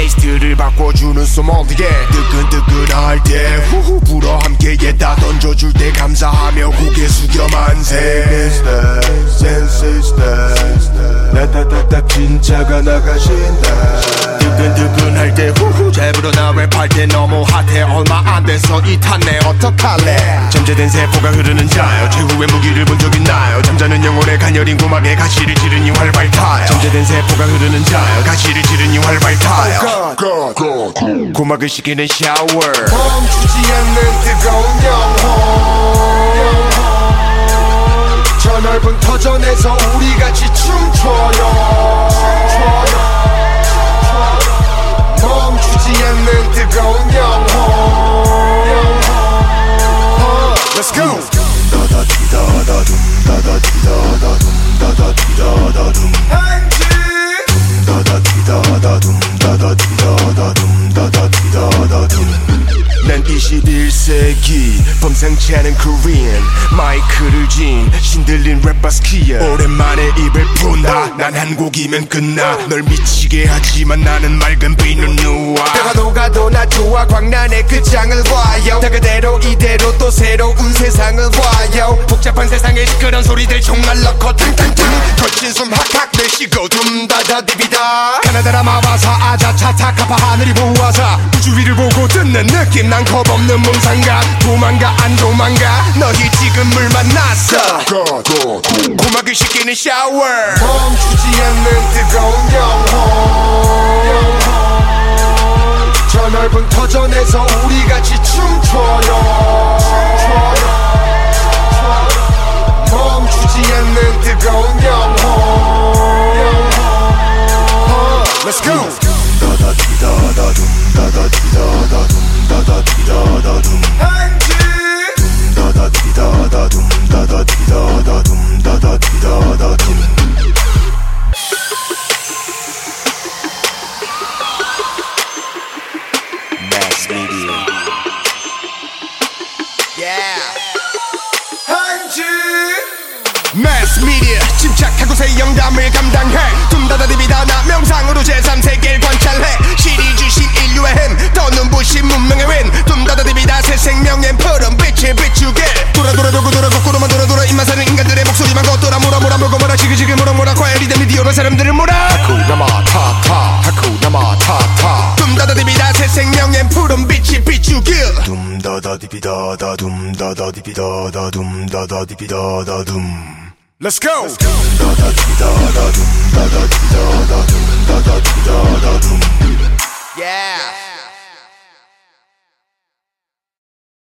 테이스트를 바꿔주는 소믈리에 뜨끈뜨끈할 때 후후 불어 함께에다 던져줄 때 감사하며 고개 숙여 만세 나타타타 진짜가 나가신다 뜨끈뜨끈할 때 후후 잘 불어 나 랩할 때 너무 핫해 얼마 안 돼서 이 탔네 어떡할래 잠재된 세포가 흐르는 자요 최후의 무기를 본 적 있나요 잠자는 영혼의 가녀린 고막에 가시를 지르니 활발 타요 잠재된 세포가 흐르는 자요 가시를 지르니 활발 타요 고막을 식히는 샤워 멈추지 않는 뜨거운 영혼 저 넓은 터전에서 우리 같이 춤춰요 멈추지 않는 뜨거운 영혼 Let's go! 난 21세기 범상치 않은 Korean 마이크를 쥔 신들린 랩바스키야 오랜만에 입을 푼다 난 한 곡이면 끝나 널 미치게 하지만 나는 맑은 비는 누워 내가 녹아도 나 좋아 광란의 끝장을 봐요 다 그대로 이대로 또 새로운 세상을 봐요 복잡한 세상에 시끄러운 소리들 총알 넣고 탕탕탕 거친 숨 학학 내쉬고 둠다다디비다 가나다라 마바사 아자차 타카파 하늘이 보아사 우주 위를 보고 듣는 느낌 난 겁없는 몽상가 도망가 안 도망가 너희 지금 물 만났어 고막을 식히는 샤워 멈추지 않는 뜨거운 영혼 저 넓은 터전에서 우리 같이 춤춰요 멈추지 않는 뜨거운 영혼 Let's go! Mass Media Mass Media 침착하고 새 영감을 감당해 둠다다디비다 나 명상으로 제3세계를 관찰해 시리 주신 인류의 힘 더 눈부신 문명의 윈 둠다다디비다 새 생명의 푸른 빛을 비추게 돌아 거꾸로만 돌아 입만 사는 인간들의 목소리만 걷돌아 몰아 물고 몰아 지그지그 몰아 과열이 된 미디어로 사람들을 몰아 하쿠나 마타타 둠다다디비다 새 생명의 푸른 빛이 비추게 둠다다디비다다 둠다다디비다다 둠다다디비다다 둠 Let's go!